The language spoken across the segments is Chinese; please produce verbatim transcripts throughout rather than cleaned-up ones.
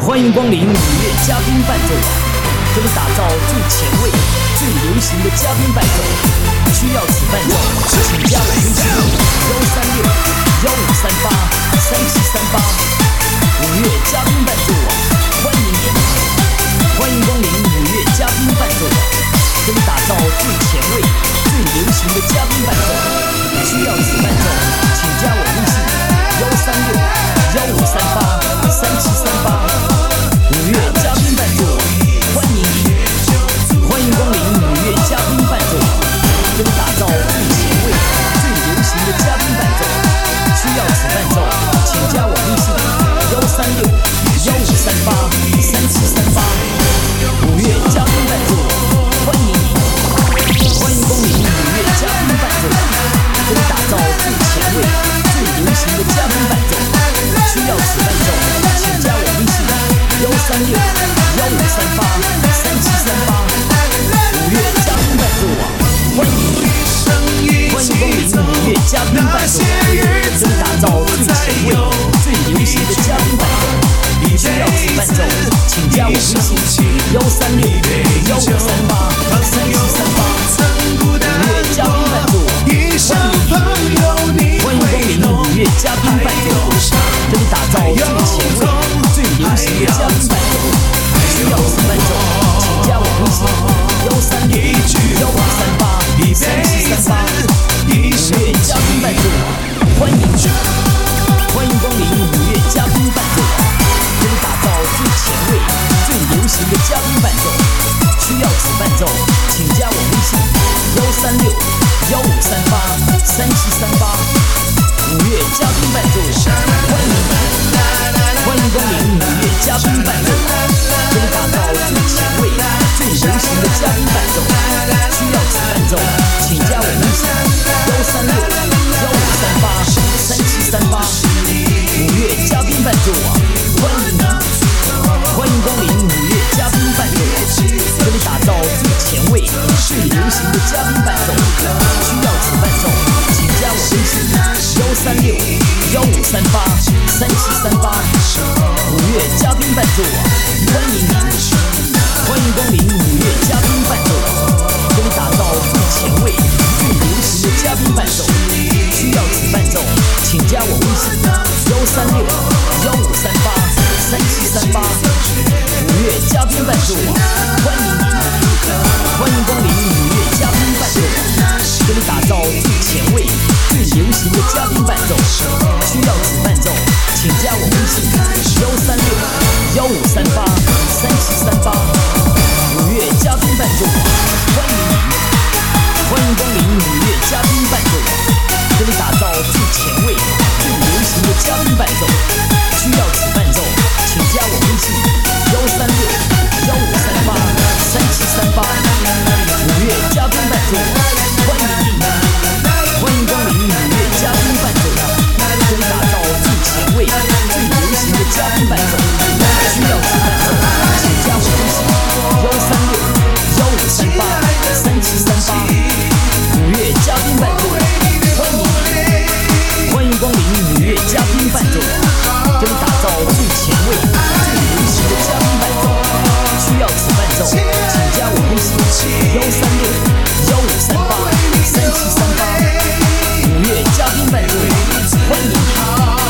欢迎光临五月嘉宾伴奏网，这里打造最前卫、最流行的嘉宾伴奏。需要此伴奏，请加我微信幺三六幺五三八三七三八。五月嘉宾伴奏网，欢迎你！欢迎光临五月嘉宾伴奏网，这里打造最前卫、最流行的嘉宾伴奏。需要此伴奏，请加我微信幺三六幺五三八三七三八。五月嘉宾伴奏网，欢迎你！欢迎光临五月嘉宾伴奏网，这里打造最前卫、最流行的嘉宾伴奏。需要此伴奏，请加我微信幺三六幺五三八三七三八。五月嘉宾伴奏网，欢迎你！欢迎光临五月嘉宾伴奏网，这里打造最前卫、最流行的嘉宾伴奏。需要此伴奏，请加我微信幺三六幺五三八三七三八。五月嘉宾伴奏网，欢迎你！欢迎光临五月嘉宾伴奏网，这里打造最前卫、最流行的嘉宾伴奏。需要此伴奏，请加我微信幺三六幺五三八三七三八。五月嘉宾伴奏网，欢迎你！欢迎光临五月嘉宾伴奏网，这里打造最前卫、最流行的嘉宾伴奏。需要此伴奏，请加我微信幺三六幺五三八三七三八。五月嘉宾伴奏网，欢迎你！欢迎光临五月嘉宾伴奏网，这里打造最前卫、最流行的嘉宾伴奏。需要此伴奏，请加我微信幺三六幺五三八三七三八。五月嘉宾伴奏网，欢迎你！欢迎光临五月嘉宾伴奏网，这里打造最前卫、最流行的嘉宾伴奏。需要此伴奏，请加我微信幺三六幺五三八三七三八。五月嘉宾伴奏网，欢迎你！欢迎光临五月嘉宾伴奏网，这里打造最前卫、最流行的嘉宾伴奏。需要此伴奏，请加我微信幺三六幺五三八三七三八。五月嘉宾伴奏网，欢迎你！欢迎光临五月嘉宾伴奏网，这里打造最前卫、最流行的嘉宾伴奏。需要此伴奏，请加我微信幺三六幺五三八三七三八。五月嘉宾伴奏网，欢迎你！欢迎光临五月嘉宾伴奏网，这里打造最前卫、最流行的嘉宾伴奏。需要此伴奏，请加我微信幺三六幺五三八三七三八。五月嘉宾伴奏网，欢迎你！欢迎光临五月嘉宾伴奏网，这里打造最前卫、最流行的嘉宾伴奏。需要此伴奏，请加我微信幺三六幺五三八三七三八。五月嘉宾伴奏网，欢迎你！欢迎光临五月嘉宾伴奏网，这里打造最前卫、最流行的嘉宾伴奏。需要此伴奏，请加我微信幺三六幺五三八三七三八。五月嘉宾伴奏网，欢迎你！欢迎光临五月嘉宾伴奏网，这里打造最前卫、最流行的嘉宾伴奏。需要此伴奏，请加我微信幺三六幺五三八三七三八。五月嘉宾伴奏网，欢迎你！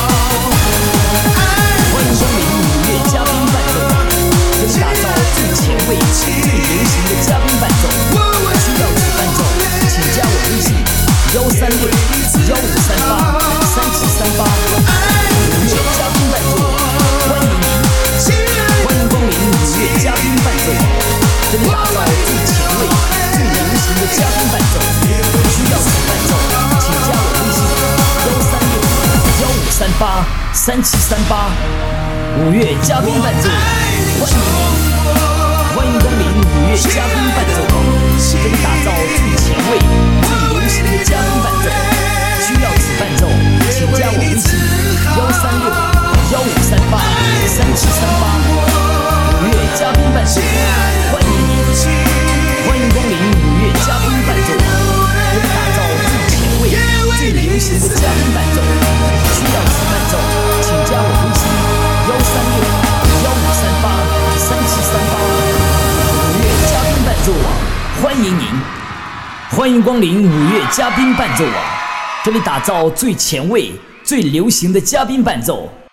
欢迎光临五月嘉宾伴奏网，这里打造最前卫、最流行的嘉宾伴奏。需要此伴奏，请加我微信幺三六幺五三八三七三八。五月嘉宾伴奏网，欢迎你！欢迎光临五月嘉宾伴奏网，这里打造最前卫、最流行的嘉宾伴奏。需要此伴奏，请加我微信幺三六幺五三八三七三八。五月嘉宾伴奏网，欢迎你！欢迎光临五月嘉宾伴奏网，这里打造最前卫、最流行的嘉宾伴奏。需要此伴奏，请加我微信幺三六幺五三八三七三八。五月嘉宾伴奏网，欢迎你！欢迎光临五月嘉宾伴奏网，这里打造最前卫、最流行的嘉宾伴奏。需要此伴奏，请加我微信幺三六幺五三迎您，欢迎光临五月嘉宾伴奏网，这里打造最前卫、最流行的嘉宾伴奏。